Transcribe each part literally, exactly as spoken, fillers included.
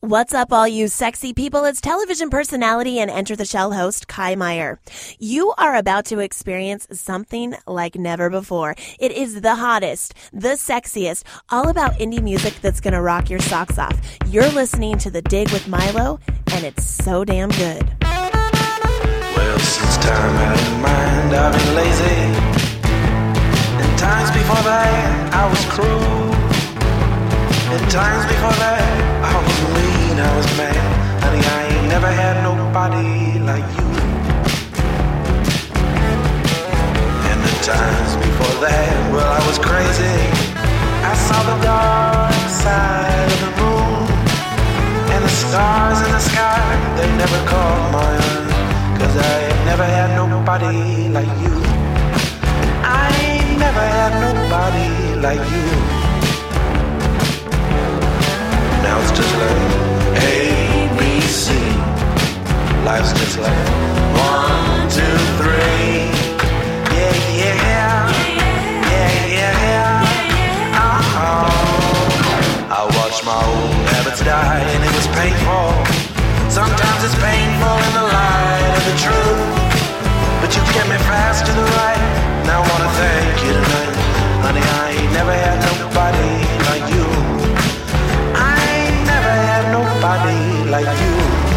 What's up, all you sexy people? It's television personality and Enter the Shell host, Kai Meyer. You are about to experience something like never before. It is the hottest, the sexiest, all about indie music that's going to rock your socks off. You're listening to The Dig with Milo, and it's so damn good. Well, since time I had in mind, I've been lazy. In times before that, I was cruel. In times before that, I was mean, I was mad. Honey, I ain't never had nobody like you. And the times before that, well, I was crazy. I saw the dark side of the moon. And the stars in the sky, they never caught my eye. Cause I ain't never had nobody like you. I ain't never had nobody like you. Now it's just like A, B, C. Life's just like one, two, three. Yeah, yeah, yeah, yeah. Uh-oh. I watched my old habits die and it was painful. Sometimes it's painful in the light of the truth. But you get me fast to the right. Now I wanna thank you tonight. Honey, I ain't never had nobody like you. Nobody like you.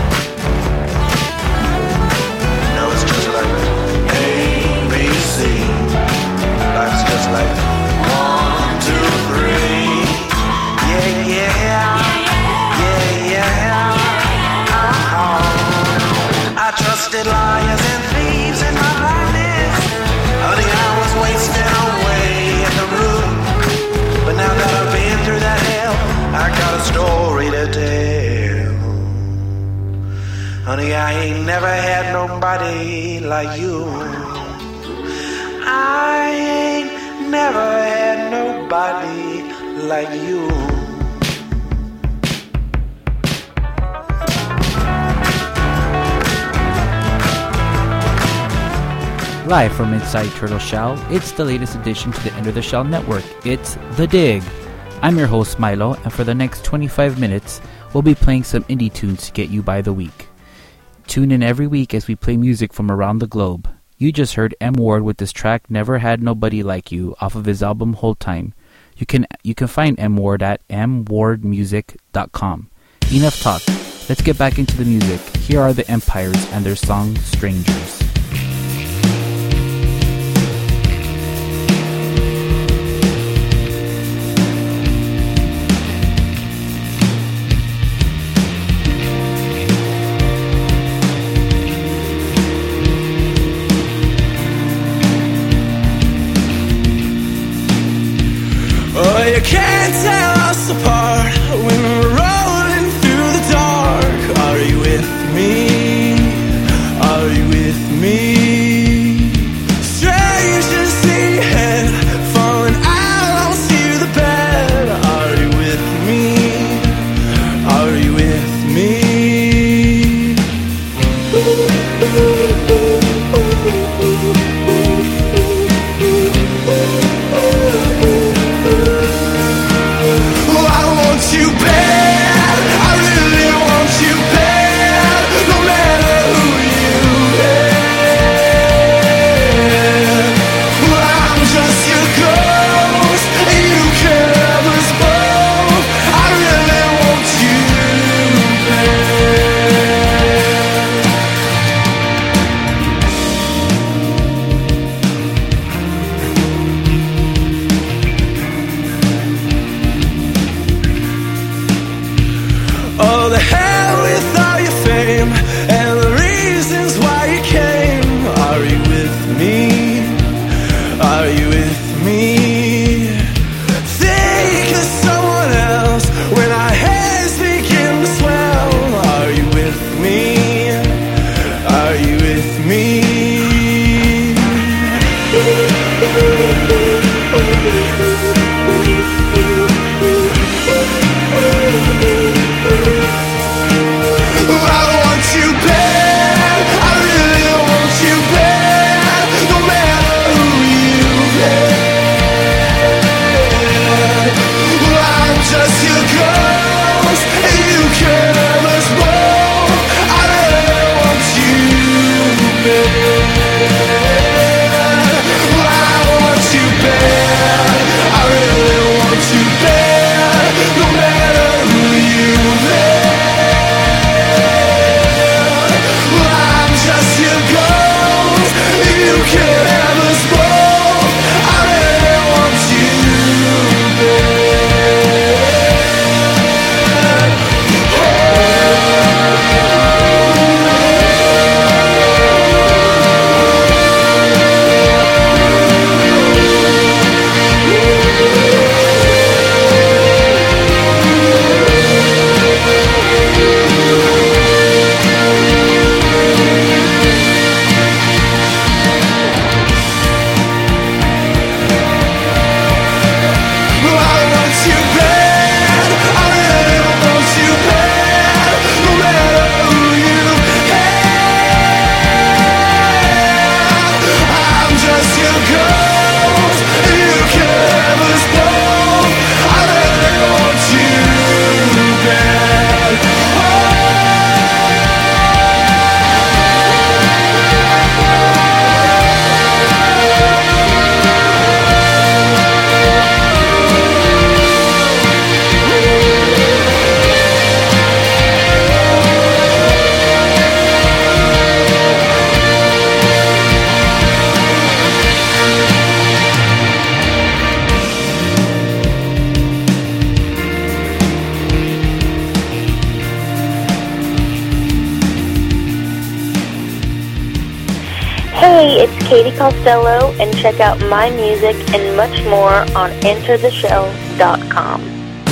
Now it's just like A, B, C. Life's just like one, two, three. Yeah, yeah, yeah, yeah. Uh-oh. I trusted liars and thieves in my blindness. Honey, I was wasting away at the root. But now that I've been through that hell, I got a story to tell. Honey, I ain't never had nobody like you. I ain't never had nobody like you. Live from inside Turtle Shell, it's the latest addition to the Enter the Shell network. It's The Dig. I'm your host, Milo, and for the next twenty-five minutes, we'll be playing some indie tunes to get you by the week. Tune in every week as we play music from around the globe. You just heard M. Ward with this track Never Had Nobody Like You off of his album Hold Time. You can you can find M. Ward at m ward music dot com. Enough talk. Let's get back into the music. Here are the Empires and their song Strangers. You can't tell us apart when we're rolling through the dark. Are you with me? Are you with me? Strangers see head falling out onto the bed. Are you with me? Are you with me? You bad, I really want you bad, no matter who you are. Well, I'm just your ghost, and you can have us both. I really want you oh, the hell with all your fame and the reasons why you came. Are you with me? Are you with me? Think of someone else when our heads begin to swell. Are you with me? Are you with me? Hey, it's Katie Costello, and check out my music and much more on enter the shell dot com.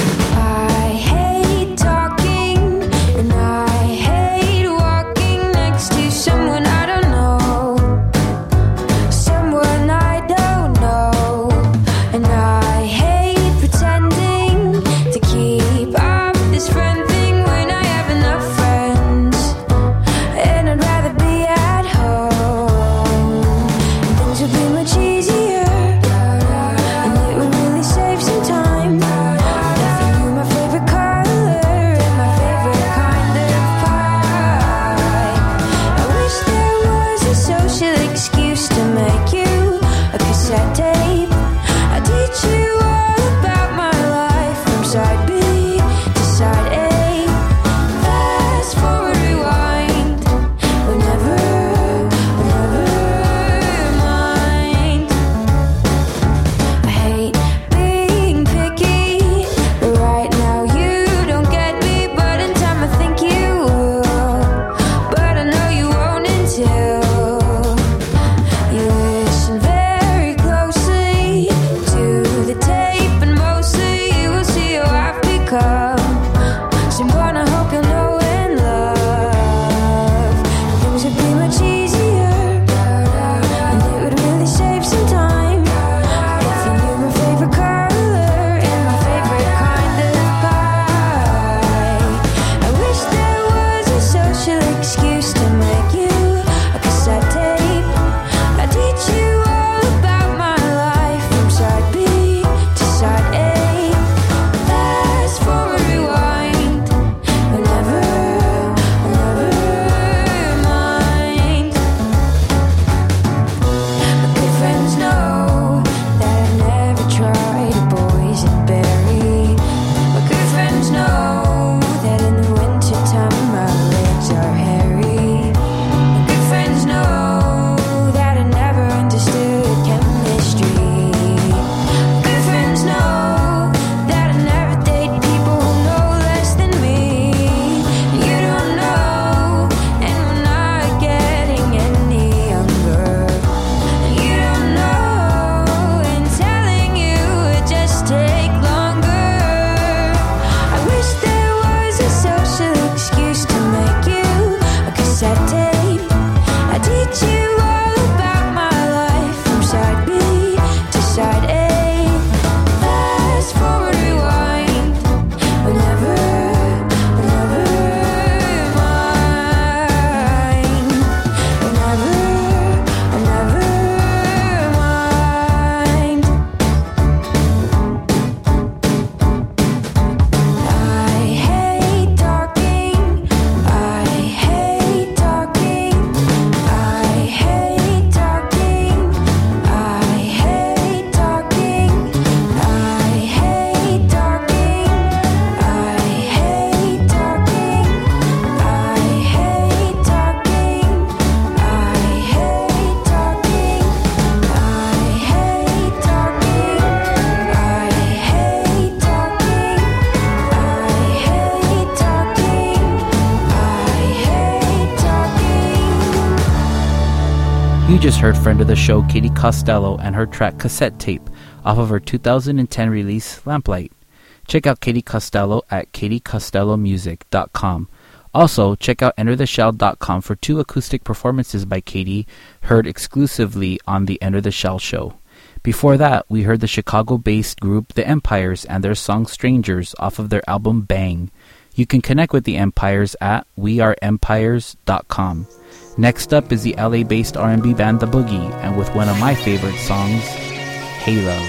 You just heard friend of the show Katie Costello and her track Cassette Tape off of her two thousand ten release Lamplight. Check out Katie Costello at katie costello music dot com. Also, check out enter the shell dot com for two acoustic performances by Katie heard exclusively on the Enter the Shell show. Before that, we heard the Chicago-based group The Empires and their song Strangers off of their album Bang. You can connect with The Empires at we are empires dot com. Next up is the L A-based R and B band The Boogie, and with one of my favorite songs, Hey Love.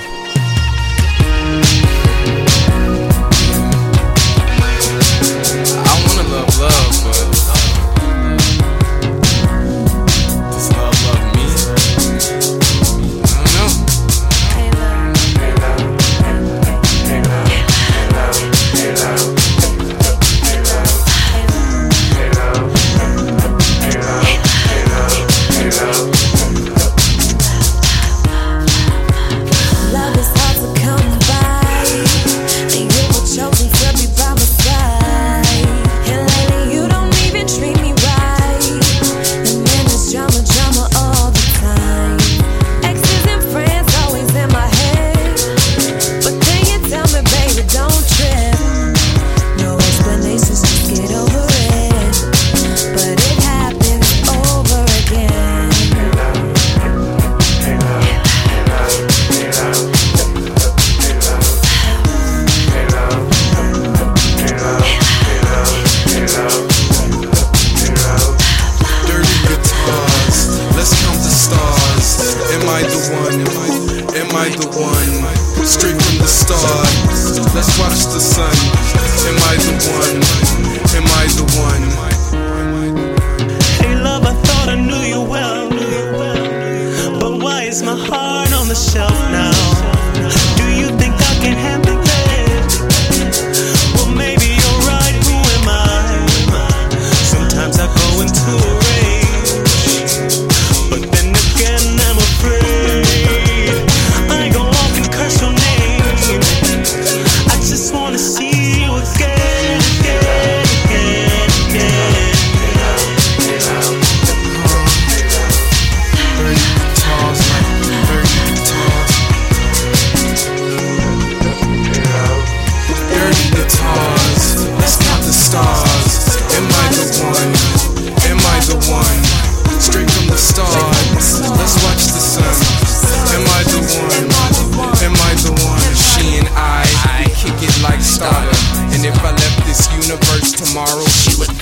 I wanna love love, but does love love me? I don't know. Hey love, hey love, hey love, hey love, hey love, hey love, hey love, hey love, hey love, hey love. Love is hard to come by.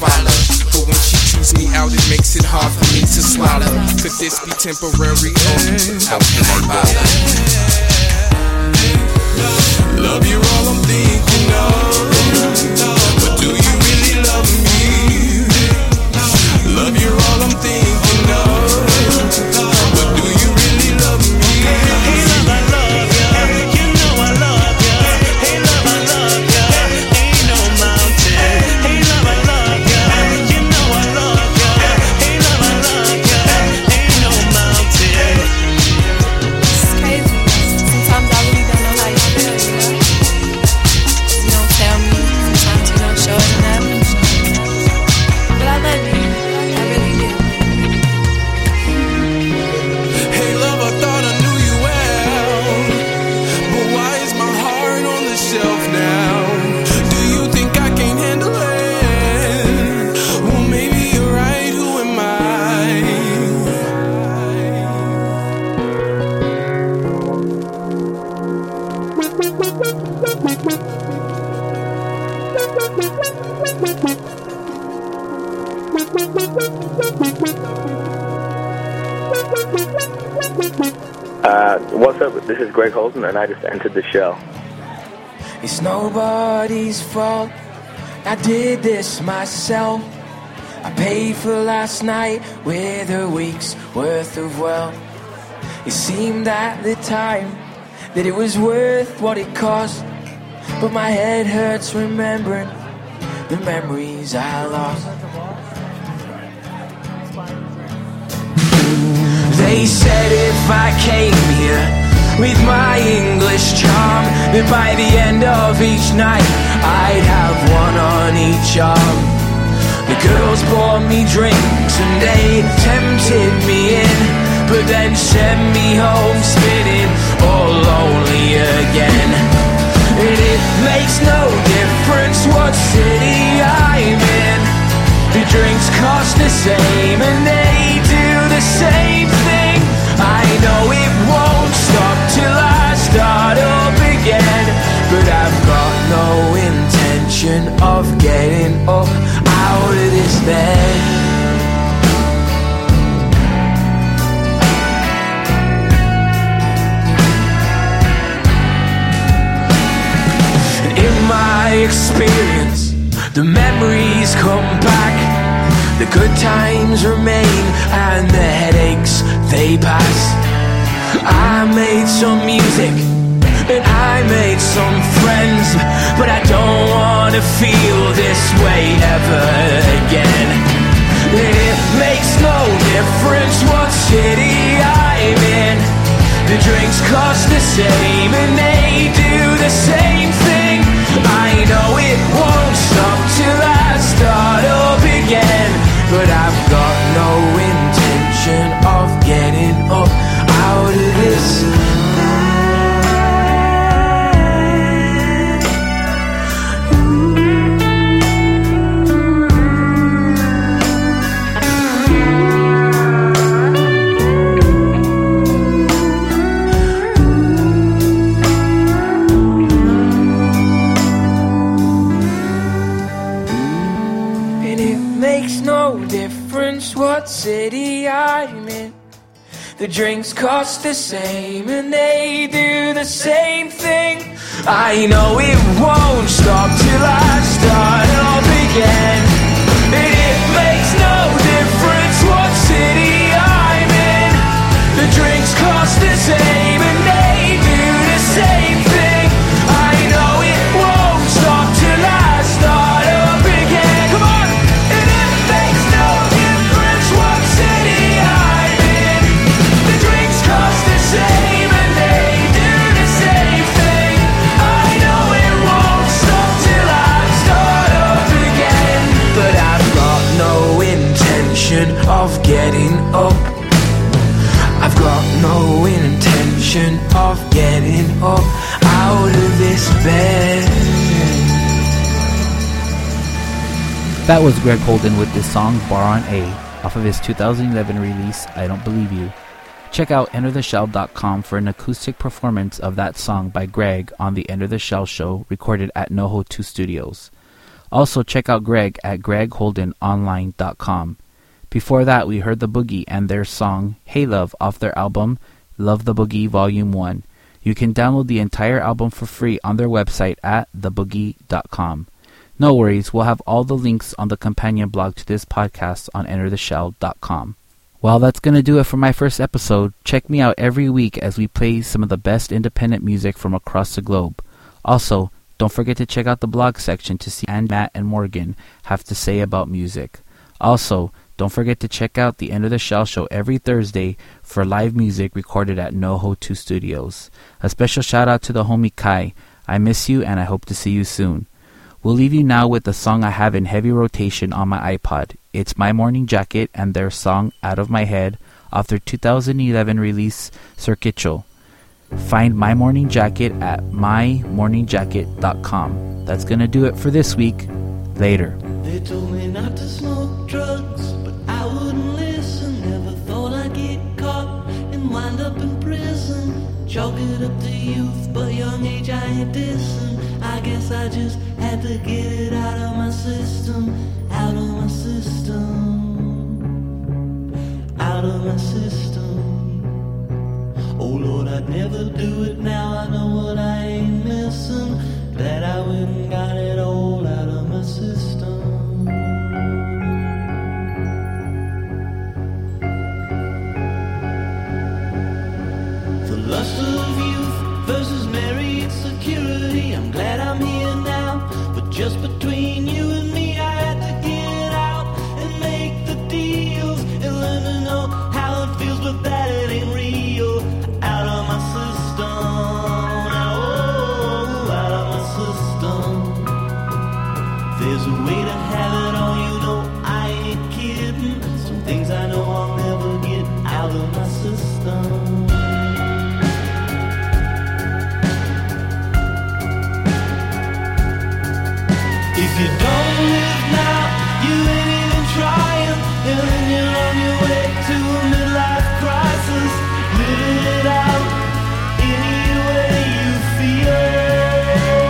follow. But when she chews me out, it makes it hard for me to swallow. Could this be temporary or how can I bother? Love you all I'm thinking of, but do you really love me? Love you all I'm thinking of, but do you really love me? Hey love, I love ya, you know I love ya. Hey love, I love ya, ain't no mountain. Hey love, I love ya, you know I love ya. Hey love, I love ya, ain't no mountain. It's crazy. Sometimes I really don't know how you feel, you know? You don't tell me, sometimes you don't show it enough. But I love you, I really do. Hey love, I thought I knew you well, but why is my heart on the shelf now? Do you think I can handle it? Well, maybe you're right, who am I? Uh, what's up? This is Greg Holden, and I just entered the show. It's nobody's fault. I did this myself. I paid for last night with a week's worth of wealth. It seemed at the time that it was worth what it cost, but my head hurts remembering the memories I lost. They said if I came here with my English charm, that by the end of each night I'd have one on each arm. The girls bought me drinks and they tempted me in, but then sent me home spinning all lonely again. And it makes no difference what city I'm in, the drinks cost the same and they do the same thing. I know it won't stop till I start up again, but I've got no intention of getting up out of this bed. In my experience, the memories come back, the good times remain and the headaches, they pass. I made some music and I made some friends, but I don't wanna feel this way ever again. It makes no difference what city I'm in, the drinks cost the same and they do the same thing. I know it won't stop till I start up again, but I've got no intention of getting up out of this. What city I'm in, the drinks cost the same and they do the same thing. I know it won't stop till I start up again, and it makes no difference what city I'm in, the drinks cost the same and they do the same thing. I know it won't stop till I start up again. Come on! And it makes no difference what city I'm in, the drinks cost the same and they do the same thing. I know it won't stop till I start up again, but I've got no intention of getting up. I've got no intention of getting up out of this bed. That was Greg Holden with this song Bar on A off of his two thousand eleven release I Don't Believe You. Check out enter the shell dot com for an acoustic performance of that song by Greg on the Enter the Shell show recorded at NoHo two Studios. Also, check out Greg at greg holden online dot com. Before that, we heard The Boogie and their song Hey Love off their album Love the Boogie Volume one. You can download the entire album for free on their website at the boogie dot com. No worries, we'll have all the links on the companion blog to this podcast on enter the shell dot com. Well, that's going to do it for my first episode. Check me out every week as we play some of the best independent music from across the globe. Also, don't forget to check out the blog section to see what Matt and Morgan have to say about music. Also, don't forget to check out the Enter the Shell show every Thursday for live music recorded at NoHo two Studios. A special shout out to the homie Kai. I miss you and I hope to see you soon. We'll leave you now with the song I have in heavy rotation on my iPod. It's My Morning Jacket and their song Out of My Head off their two thousand eleven release Circuito. Find My Morning Jacket at my morning jacket dot com. That's gonna do it for this week. Later. They told me not to smoke drugs, but I wouldn't listen. Never thought I'd get caught and wind up in prison. Chalk it up to youth, but young age I ain't dissing. I guess I just had to get it out of my system, out of my system, out of my system. Oh Lord, I'd never do it now. I know what I ain't missing. Glad I went and got it all out of my system. The lust of youth versus married security. I'm glad I'm here now, but just between you and me, I had to get out and make the deals and learn to know how it feels, but that it ain't real. Out of my system, oh, out of my system. There's a way to have it all, you know I ain't kidding. Some things I know I'll never get out of my system. If you don't live now, you ain't even trying. And then you're on your way to a midlife crisis. Live it out any way you feel.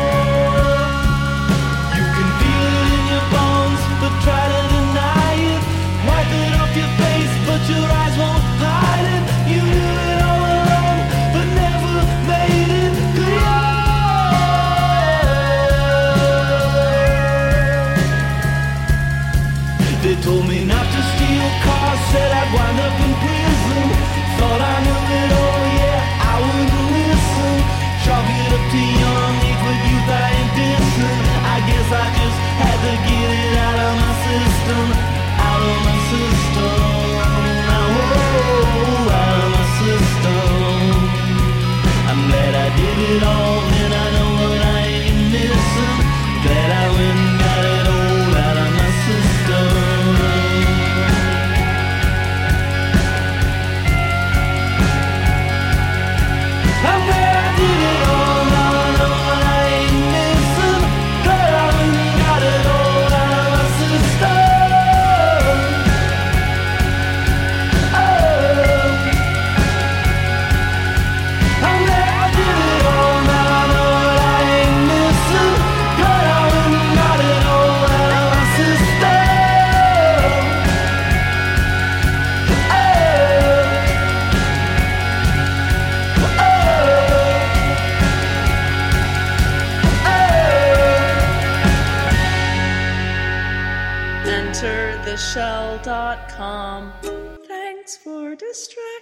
You can feel it in your bones, but try to deny it. Wipe it off your face, but your eyes won't hide it. You knew it all along, but never made it clear. They told me not to steal cars, said I'd wind up in prison. Thought I knew it all, yeah, I wouldn't listen. Chalk it up to young age, with youth I ain't dissing. I guess I just had to get it out of my system, out of my system. Oh, out of my system. I'm glad I did it all, and I know what I ain't missing. Glad I went and got it all out of my system. I'm glad I did it all, now I know what I ain't missing. Glad I went and got it all out of my system. Oh, I'm glad I did it all, now I know what I ain't missing. Glad I went and got it all out of my system. enter the shell dot com. Thanks for distracting.